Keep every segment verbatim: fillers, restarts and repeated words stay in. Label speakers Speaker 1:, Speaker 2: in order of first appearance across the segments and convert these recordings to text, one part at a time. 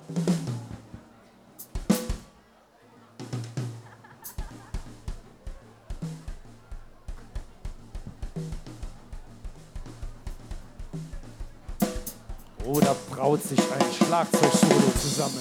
Speaker 1: Oh, da braut sich ein Schlagzeugsolo zusammen.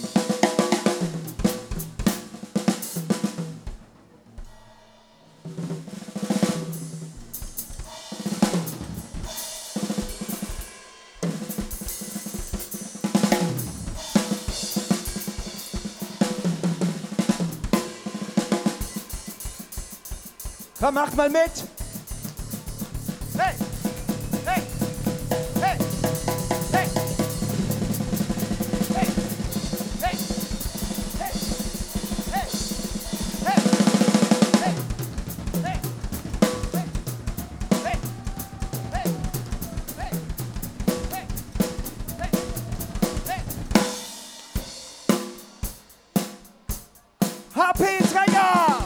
Speaker 1: Komm, mach mal mit! Hey! Hey! Hey! Hey! Hey! Hey! Hey! Hey! Hey! Hey! Hey! Hey! Hey! Hey! Hey! Hey! H P Träger!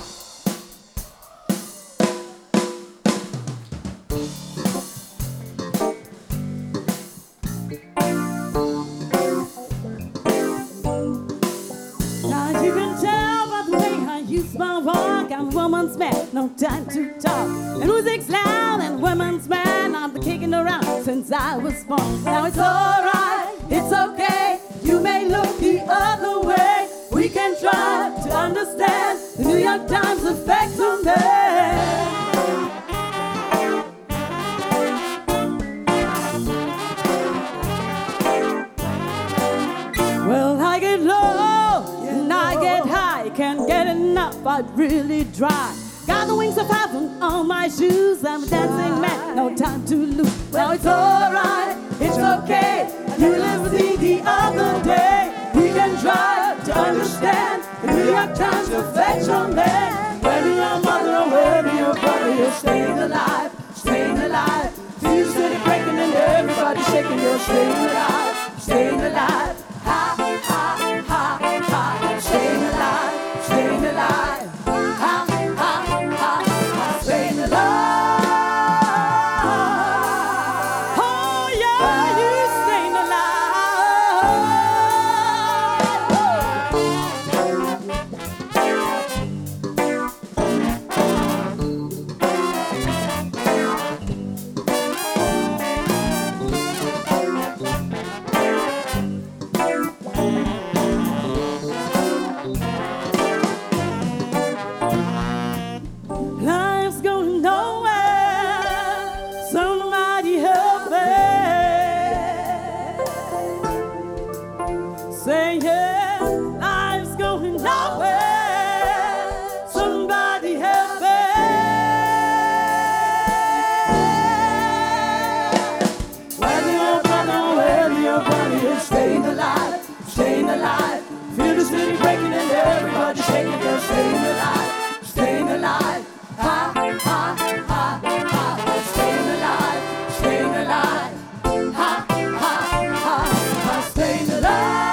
Speaker 2: I'm a woman's man, no time to talk. And music's loud and women's man. I've been kicking around since I was born. Now it's alright, it's okay. You may look the other way. We can try to understand the New York Times effect on them. Well, I get low and I get high. Can't get enough, I'd really dry. Got the wings of heaven on my shoes. I'm a dancing man, no time to lose. Now it's alright, it's okay. You live with me the other day. We can try to understand the New York Times effect on them. Whether you're a mother or whether you're a brother, you're staying alive, staying alive. Feel city breaking and everybody shaking. You're staying alive, staying alive. Ha, ha, ha, ha, staying alive, staying alive. Ha, ha, ha, ha, staying alive. Oh yeah, you staying life's going nowhere. Somebody help me. Say yeah, life's going nowhere. Somebody help me. Whether you're a brother, whether you're a brother, you're staying alive, staying alive. Feel the city breaking and everybody shaking. You're staying alive, staying alive. Ha, ha, ha, ha, staying alive, staying alive. Ha, ha, ha, ha, staying alive.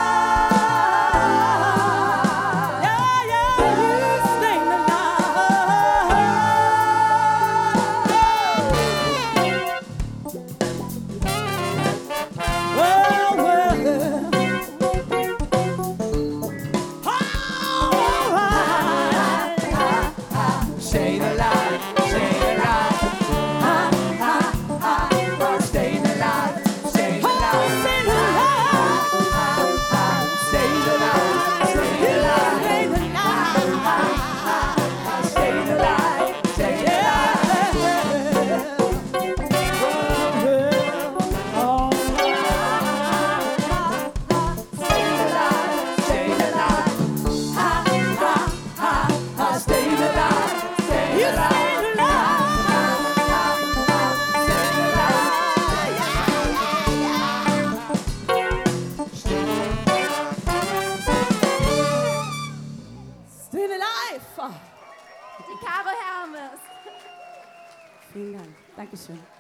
Speaker 2: Yeah, yeah, you staying alive. Well, well. All right. Staying alive, staying alive. Ha, ha, ha, ha, staying alive, staying alive. Ha, ha, ha, staying alive, staying alive. Ha, ha, ha, staying alive, staying alive. All right. Staying alive, staying alive. Ha, ha, ha, ha, staying alive, staying alive. Staying alive.
Speaker 3: Die Caro Hermes.
Speaker 2: Vielen Dank. Dankeschön.